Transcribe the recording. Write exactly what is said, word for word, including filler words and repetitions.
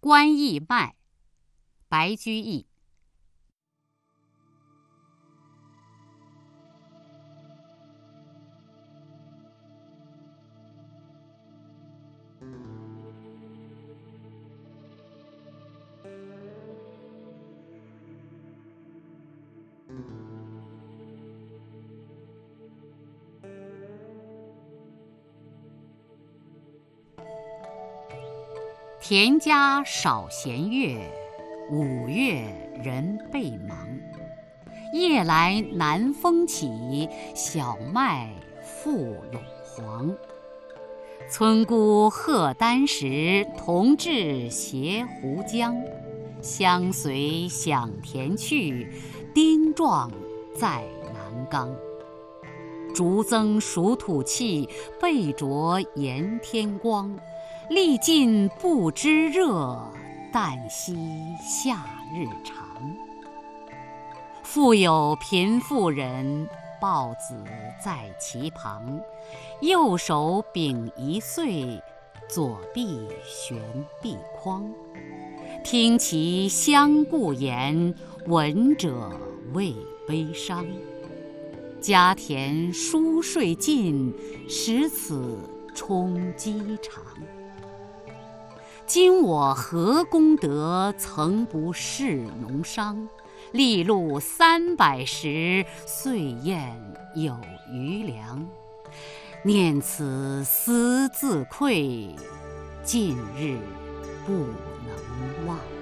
关驿脉，白居易。田家少闲月，五月人备忙。夜来南风起，小麦复陇黄。村姑贺丹时，同至斜湖江。相随响田去，丁壮在南冈。竹增熟土气，被着炎天光。历尽不知热，但惜夏日长。复有贫妇人，抱子在其旁，右手秉一岁，左臂悬臂筐。听其相顾言，闻者未悲伤。家田疏税尽，使此充饥肠。今我何功德，曾不事农商？粒露三百石，岁晏有余粮。念此思自愧，近日不能忘。